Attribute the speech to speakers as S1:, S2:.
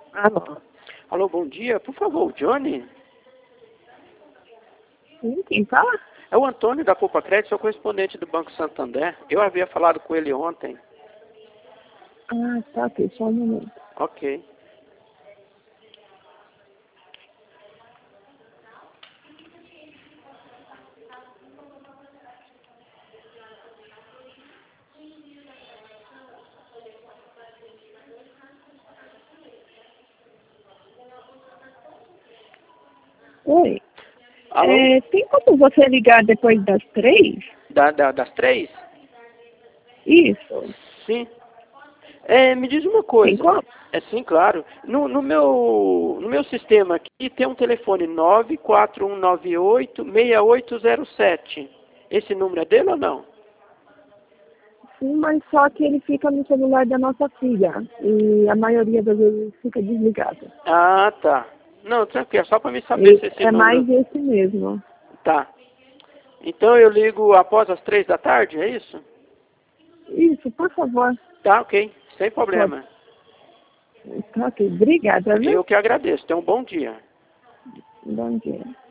S1: Alô?
S2: Alô, bom dia. Por favor, Johnny?
S1: Sim, quem fala?
S2: É o Antônio da Poupa Crédito, sou correspondente do Banco Santander. Eu havia falado com ele ontem.
S1: Ah, tá, ok, só um momento.
S2: Ok.
S1: Oi.
S2: Alô?
S1: Tem como você ligar depois das 3?
S2: Das 3?
S1: Isso.
S2: Sim. Me diz uma
S1: Tem
S2: coisa.
S1: como?
S2: Sim, claro. No meu sistema aqui tem um telefone 94198-6807. Esse número é dele ou não?
S1: Sim, mas só que ele fica no celular da nossa filha. E a maioria das vezes fica desligado.
S2: Ah, tá. Não, tranquilo. É só para me saber se esse
S1: É
S2: número...
S1: mais esse mesmo.
S2: Tá. Então eu ligo após as 3 da tarde, é isso?
S1: Isso, por favor.
S2: Tá, ok. Sem
S1: Pode.
S2: problema.
S1: Tá, ok. Obrigada, viu?
S2: Eu que agradeço. Tenha um bom dia.
S1: Bom dia.